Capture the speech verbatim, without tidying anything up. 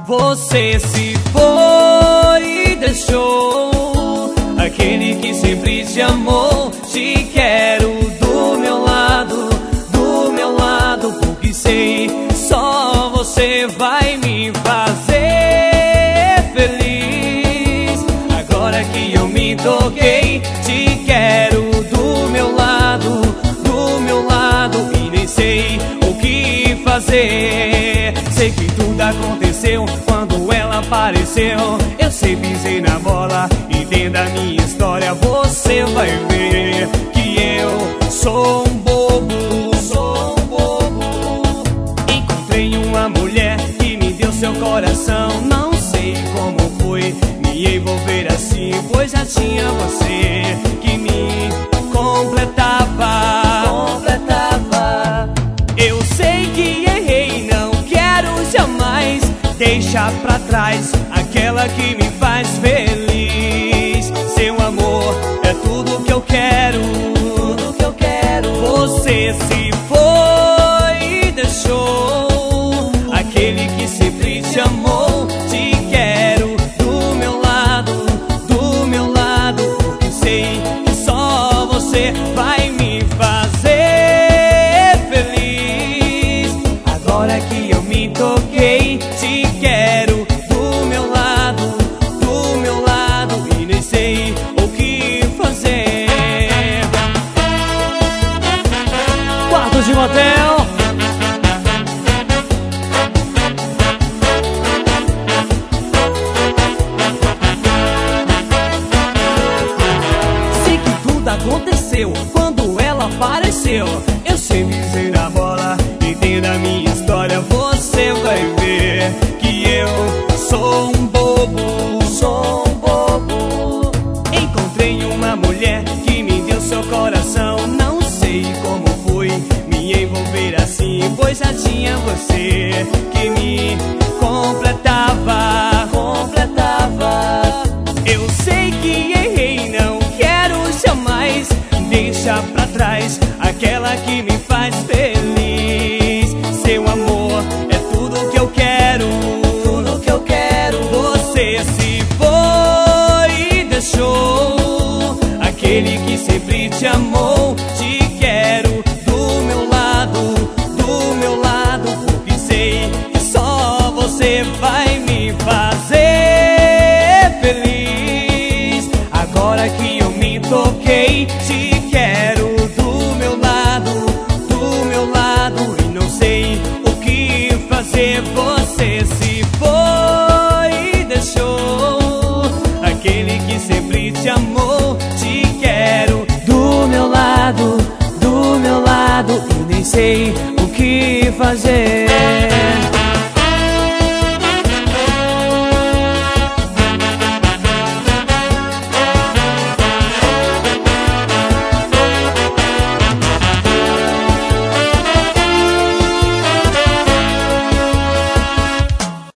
Você se foi e deixou aquele que sempre te amou. Te quero do meu lado, do meu lado, porque sei só você vai me fazer feliz. Agora que eu me toquei, te quero do meu lado, do meu lado, e nem sei o que fazer. Sei que tudo aconteceu quando ela apareceu. Eu sei, pisei na bola, entenda a minha história. Você vai ver que eu sou um bobo, sou um bobo. Encontrei uma mulher que me deu seu coração. Não sei como foi me envolver assim, pois já tinha você que me completava, completava. Eu sei que errei, não quero jamais deixar pra trás aquela que me faz feliz. Seu amor é tudo que eu quero, tudo que eu quero. Você se foi e deixou aquele que sempre te amou. Te quero do meu lado, do meu lado, porque sei que só você vai me fazer feliz. Agora que eu me toquei, te quero do meu lado, do meu lado, e nem sei o que fazer. Quarto de motel. Sei que tudo aconteceu quando ela apareceu. Eu sempre pisei na bola, entenda a minha história. Você vai ver que eu sou um bobo, sou um bobo. Encontrei uma mulher que me deu seu coração. Não sei como foi me envolver assim, pois já tinha você que me completava, completava. Eu sei que errei, não quero jamais deixar pra trás aquela que me faz feliz. Seu amor é tudo que eu quero, tudo que eu quero. Você se foi e deixou aquele que sempre te amou. Te quero do meu lado, do meu lado, porque sei que só você vai me fazer feliz. Agora que eu me toquei, te quero do meu lado, do meu lado, e não sei o que fazer. Você se foi e deixou aquele que sempre te amou. Te quero do meu lado, do meu lado, e nem sei o que fazer.